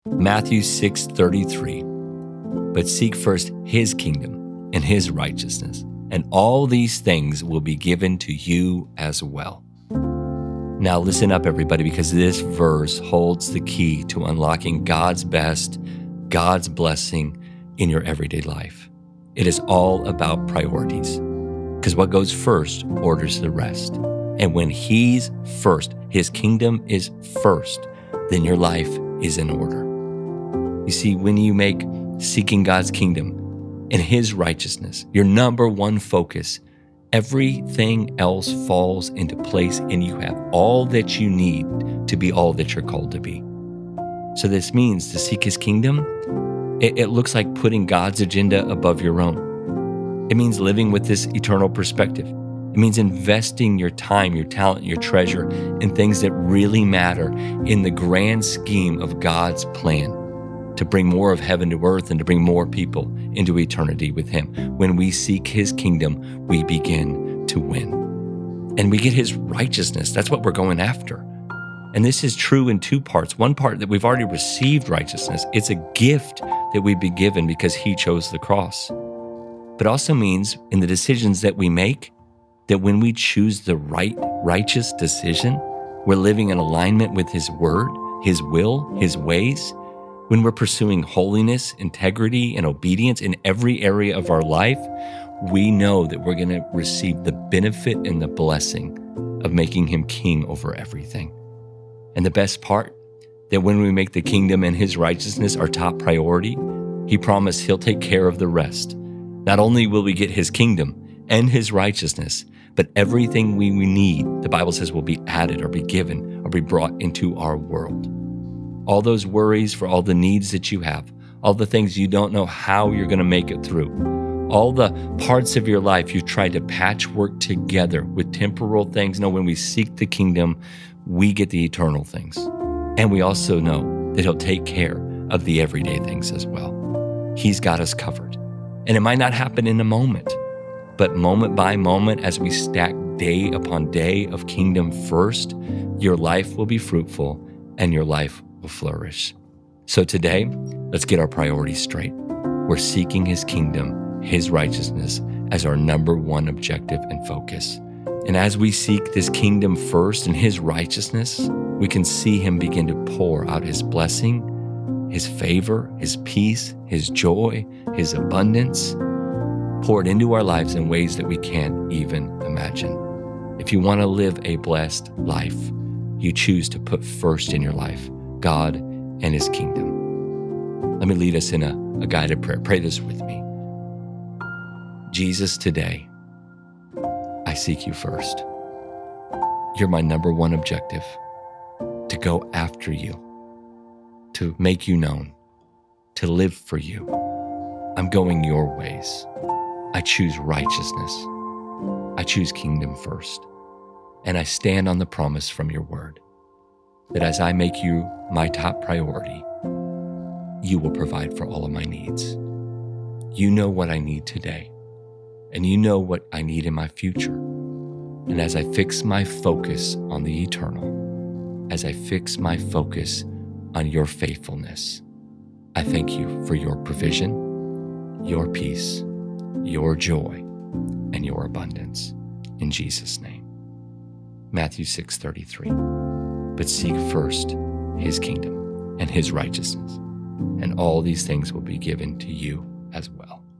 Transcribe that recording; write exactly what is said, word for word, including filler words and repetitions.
Matthew six thirty-three. But seek first his kingdom and his righteousness, and all these things will be given to you as well. Now listen up, everybody, because this verse holds the key to unlocking God's best, God's blessing in your everyday life. It is all about priorities, because what goes first orders the rest. And when he's first, his kingdom is first, then your life is in order. You see, when you make seeking God's kingdom and his righteousness your number one focus, everything else falls into place and you have all that you need to be all that you're called to be. So this means to seek his kingdom, it, it looks like putting God's agenda above your own. It means living with this eternal perspective. It means investing your time, your talent, your treasure in things that really matter in the grand scheme of God's plan to bring more of heaven to earth and to bring more people into eternity with him. When we seek his kingdom, we begin to win. And we get his righteousness. That's what we're going after. And this is true in two parts. One part that we've already received righteousness. It's a gift that we've been given because he chose the cross. But also means in the decisions that we make, that when we choose the right, righteous decision, we're living in alignment with his word, his will, his ways. When we're pursuing holiness, integrity, and obedience in every area of our life, we know that we're going to receive the benefit and the blessing of making him king over everything. And the best part, that when we make the kingdom and his righteousness our top priority, he promised he'll take care of the rest. Not only will we get his kingdom and his righteousness, but everything we need, the Bible says, will be added or be given or be brought into our world. All those worries for all the needs that you have, all the things you don't know how you're going to make it through, all the parts of your life you've tried to patchwork together with temporal things. No, when we seek the kingdom, we get the eternal things. And we also know that he'll take care of the everyday things as well. He's got us covered. And it might not happen in a moment, but moment by moment, as we stack day upon day of kingdom first, your life will be fruitful and your life will flourish. So today, let's get our priorities straight. We're seeking his kingdom, his righteousness as our number one objective and focus. And as we seek this kingdom first and his righteousness, we can see him begin to pour out his blessing, his favor, his peace, his joy, his abundance, pour it into our lives in ways that we can't even imagine. If you want to live a blessed life, you choose to put first in your life God and his kingdom. Let me lead us in a, a guided prayer. Pray this with me. Jesus, today, I seek you first. You're my number one objective, to go after you, to make you known, to live for you. I'm going your ways. I choose righteousness. I choose kingdom first. And I stand on the promise from your word that as I make you my top priority, you will provide for all of my needs. You know what I need today, and you know what I need in my future. And as I fix my focus on the eternal, as I fix my focus on your faithfulness, I thank you for your provision, your peace, your joy, and your abundance. In Jesus' name. Matthew six thirty-three. But seek first his kingdom and his righteousness, and all these things will be given to you as well.